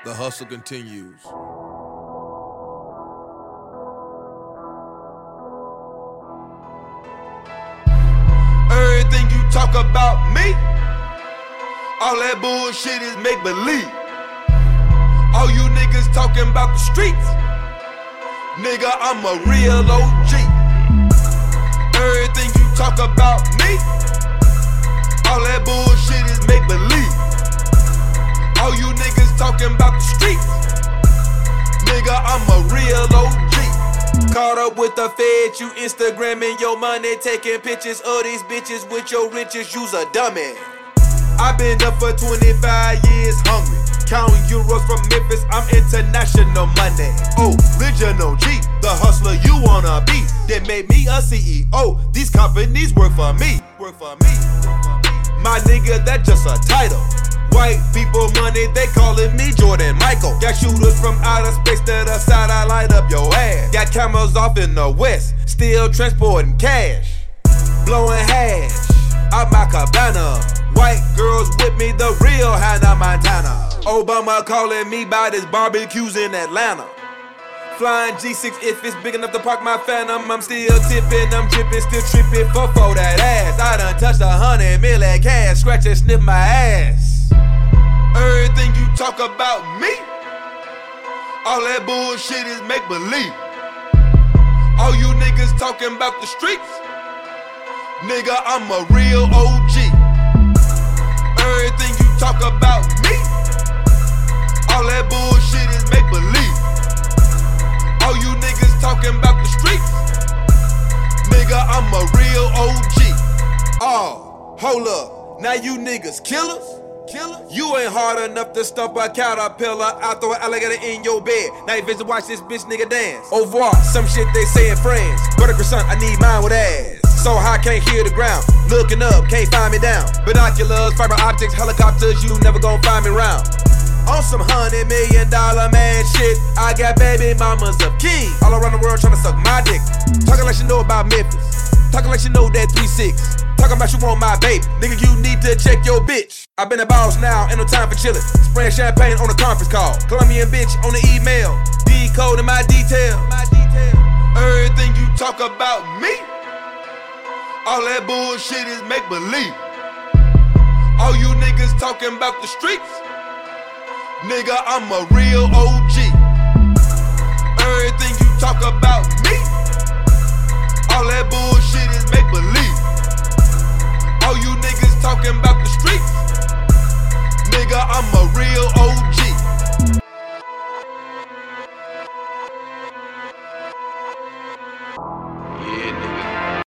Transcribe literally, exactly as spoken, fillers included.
The hustle continues. Everything you talk about me, all that bullshit is make-believe. All you niggas talking about the streets, nigga, I'm a real O G. Everything you talk about me, all that bullshit is make-believe. All you niggas talking about the streets, nigga, I'm a real O G. Caught up with the feds, you Instagramming your money, taking pictures of these bitches with your riches, you's a dummy. I've been up for twenty-five years hungry, counting euros from Memphis, I'm international money. Oh, original G, the hustler you wanna be, that made me a C E O, these companies work for me, work for me. My nigga, that just a title. White people money, they callin' me Jordan Michael. Got shooters from outer space to the side, I light up your ass. Got cameras off in the west, still transporting cash. Blowing hash out my cabana. White girls with me, the real Hannah Montana. Obama calling me by this barbecues in Atlanta. Flying G six if it's big enough to park my Phantom. I'm still tipping, I'm dripping, still tripping for, for that ass. I done touched a hundred million cash, scratch and sniff my ass. Everything you talk about me, all that bullshit is make-believe. All you niggas talking about the streets, nigga, I'm a real O G. Everything you talk about me, all that bullshit is make-believe. All you niggas talking about the streets, nigga, I'm a real O G. Oh, hold up, now you niggas killers? Killer? You ain't hard enough to stump a caterpillar. I'll throw an alligator in your bed. Now you visit watch this bitch nigga dance. Au revoir, some shit they say in France. Brother croissant, I need mine with ass. So high, can't hear the ground. Looking up, can't find me down. Binoculars, fiber optics, helicopters, you never gon' find me round. On some hundred million dollar man shit, I got baby mamas of kings all around the world tryna suck my dick. Talking like she know about Memphis, talking like she know that three six. Talking about you want my baby, nigga, you need to check your bitch. I been a boss now, ain't no time for chillin'. Spraying champagne on a conference call, Colombian bitch on the email, decoding my detail. Everything you talk about me, all that bullshit is make-believe. All you niggas talking about the streets, nigga, I'm a real O G. Everything you talk about me, all that bullshit is make-believe. All you niggas talking about the streets, nigga, I'm a real O G.